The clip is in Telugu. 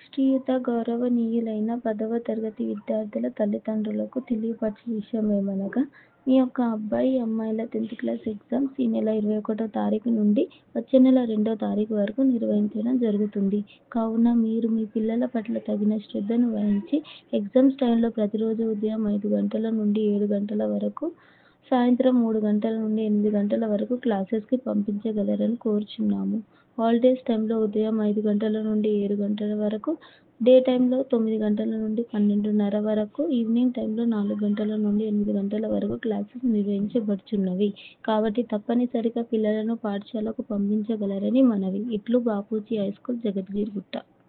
శ్రీయుత గౌరవనీయులైన 10వ తరగతి విద్యార్థుల తల్లిదండ్రులకు తెలియపరచు విషయమేమనగా, మీ యొక్క అబ్బాయి, అమ్మాయిల 10th క్లాస్ ఎగ్జామ్స్ ఈ నెల 21వ తారీఖు నుండి వచ్చే నెల 2వ తారీఖు వరకు నిర్వహించడం జరుగుతుంది. కావున మీరు మీ పిల్లల పట్ల తగిన శ్రద్ధను వహించి ఎగ్జామ్స్ టైమ్లో ప్రతిరోజు ఉదయం 5 గంటల నుండి 7 గంటల వరకు, సాయంత్రం 3 గంటల నుండి 8 గంటల వరకు క్లాసెస్కి పంపించగలరని కోరుచున్నాము. హాలిడేస్ టైమ్లో ఉదయం 5 గంటల నుండి 7 గంటల వరకు, డే టైమ్లో 9 గంటల నుండి 12:30 వరకు, ఈవినింగ్ టైమ్లో 4 గంటల నుండి 8 గంటల వరకు క్లాసెస్ నిర్వహించబడుచున్నవి. కాబట్టి తప్పనిసరిగా పిల్లలను పాఠశాలకు పంపించగలరని మనవి. ఇట్లు బాపూజీ హైస్కూల్, జగద్గిరిగుట్ట.